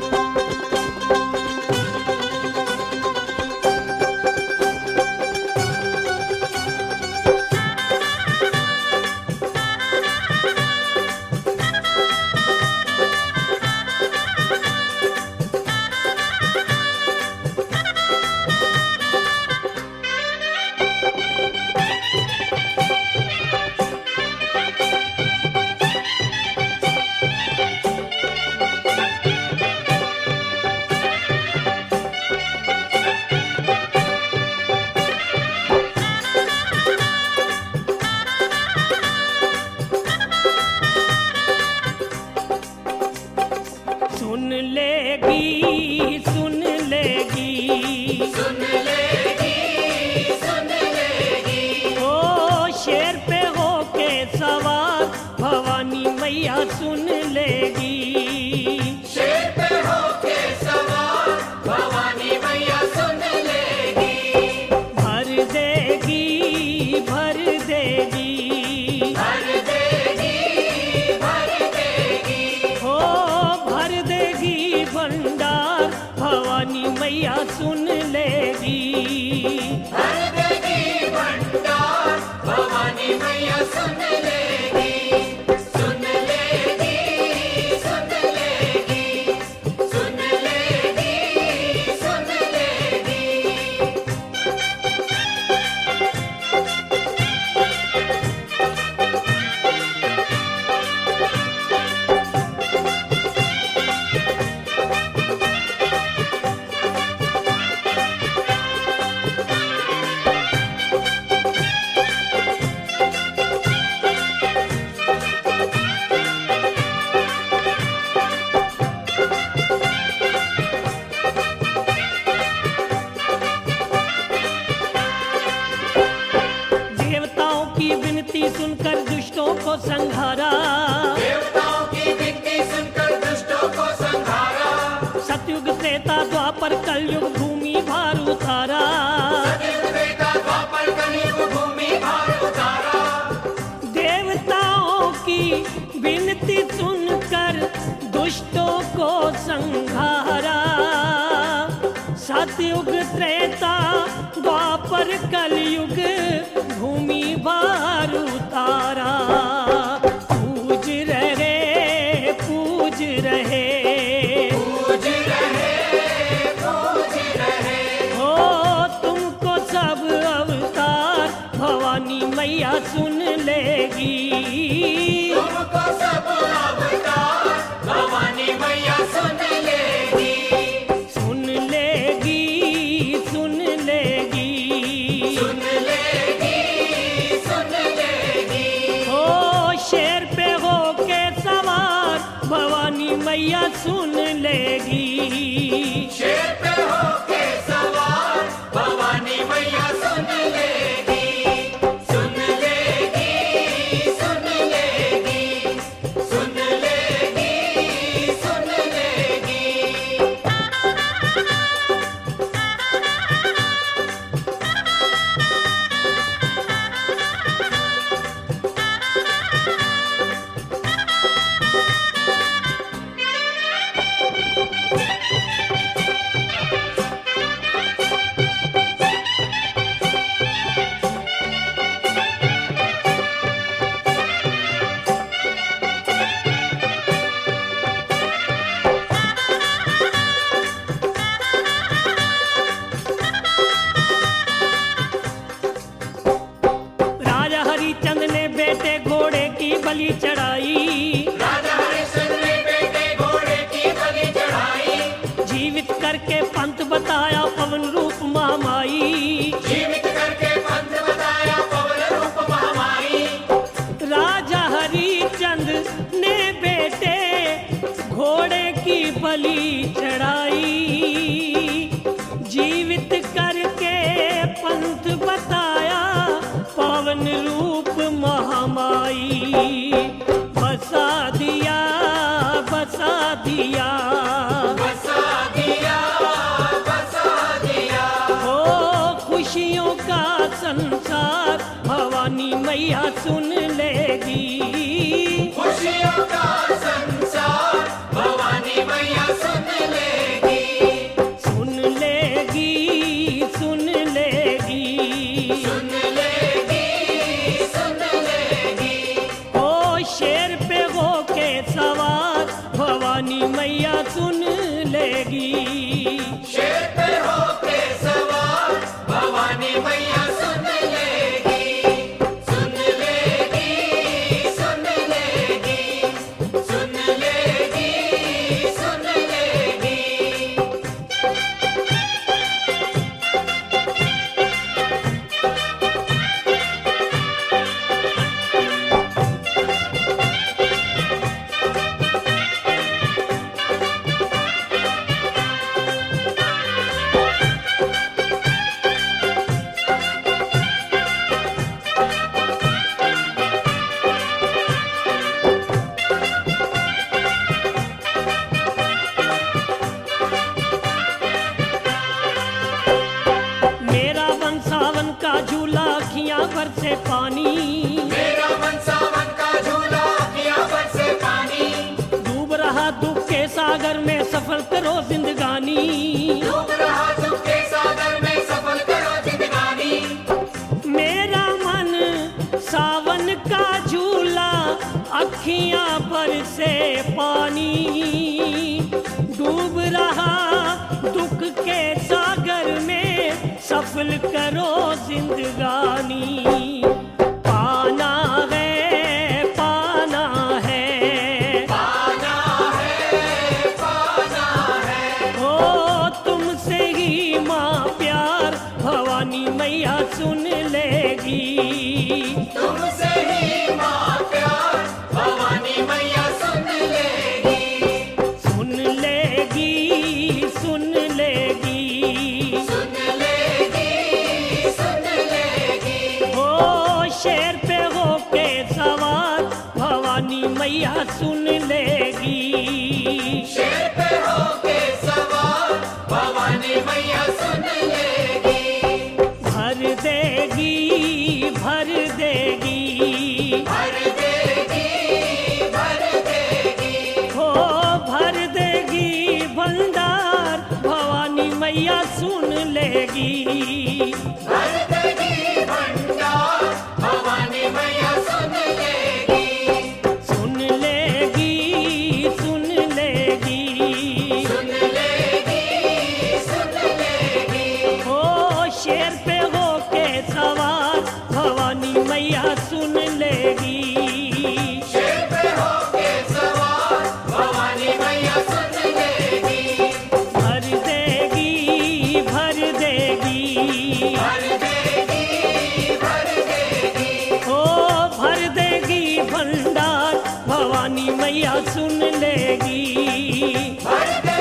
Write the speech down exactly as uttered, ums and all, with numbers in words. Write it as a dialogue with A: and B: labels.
A: सुन लेगी सुन लेगी
B: सुन लेगी सुन लेगी
A: ओ शेर पे होके सवार भवानी मैया सुन लेगी।
B: शेर पे होके सवार भवानी मैया सुन लेगी।
A: भर देगी भर देगी
B: भर देगी भर देगी
A: हो भर देगी भंडार भवानी मैया सुन लेगी।
B: भर देगी भंडार भवानी मैया सुन लेगी। सुन लेगी सुन लेगी सुन लेगी सुन लेगी।
A: देवताओं की विनती सुनकर दुष्टों को संहारा।
B: देवताओं की विनती सुनकर दुष्टों को संहारा।
A: सतयुग त्रेता द्वापर कलयुग भूमि भार उतारा।
B: सतयुग त्रेता द्वापर कलयुग भूमि भार उतारा।
A: देवताओं की विनती सुनकर दुष्टों को संहारा। सतयुग त्रेता द्वापर कलयुग भूमि भार उतारा। पूज रहे पूज रहे
B: पूज रहे पूज रहे
A: हो तुमको सब अवतार भवानी मैया सुन लेगी।
B: तुमको सब अवतार भवानी मैया सुन लेगी।
A: सुन लेगी सुन लेगी
B: सुन लेगी सुन लेगी
A: हो शेर पे होके सवार भवानी मैया सुन लेगी।
B: शेर पे होके सवार भवानी मैया सुन लेगी। सुन लेगी सुन लेगी सुन लेगी सुन लेगी।
A: राजा हरिचंद ने बेटे घोड़े की बलि चढ़ाई।
B: राजा हरिश्चंद्र ने बेटे घोड़े की बलि चढ़ाई।
A: जीवित करके पंथ बताया पवन रूप महामाई।
B: जीवित करके पंथ बताया पवन रूप महामाई।
A: राजा हरिचंद ने बेटे घोड़े की बलि चढ़ाई। जीवित करके पंथ बताया पवन रूप महामाई। बसा दिया बसा दिया
B: बसा दिया बसा दिया
A: हो खुशियों का संसार भवानी मैया सुन लेगी।
B: खुशियों का संसार भवानी मैया सुन ले।
A: भवानी मैया सुन लेगी।
B: शेर पे होके सवार भवानी मैया सुन लेगी, सुन लेगी, सुन लेगी, सुन लेगी, सुन लेगी।
A: मेरा वन सावन का झूला अखियां भर से पानी,
B: मेरा मन सावन का झूला अखियां भर से पानी,
A: डूब रहा दुख के सागर में सफल करो जिंदगानी।
B: डूब रहा दुख के सागर में सफल करो जिंदगानी।
A: मेरा मन सावन का झूला अखियां भर से पानी, डूब रहा दुख के सागर में सफल करो जिंदगानी। पाना है, पाना है,
B: पाना है, पाना है,
A: ओ तुमसे ही माँ प्यार भवानी मैया सुन लेगी।
B: तुमसे ही माँ प्यार भवानी मैया सुन लेगी,
A: सुन लेगी, सुन लेगी,
B: सुन लेगी, सुन लेगी।
A: ओ शेर पे होके सवार भवानी मैया सुन लेगी।
B: शेर पे होके सवार भवानी मैया सुन लेगी,
A: भर देगी, भर देगी,
B: भर देगी, भर देगी,
A: हो भर देगी भंडार भवानी मैया सुन लेगी।
B: भर देगी भंडार भवानी मैया सुन लेगी,
A: सुन लेगी, सुन लेगी,
B: सुन लेगी, सुन लेगी।
A: हो शेर पे होके सवार भवानी मैया सुन लेगी।
B: शेर पे होके सवार भवानी मैया सुन लेगी,
A: भर देगी, भर देगी,
B: भर देगी, भर देगी,
A: हो भर देगी भंडार भवानी मैया सुन लेगी।
B: भर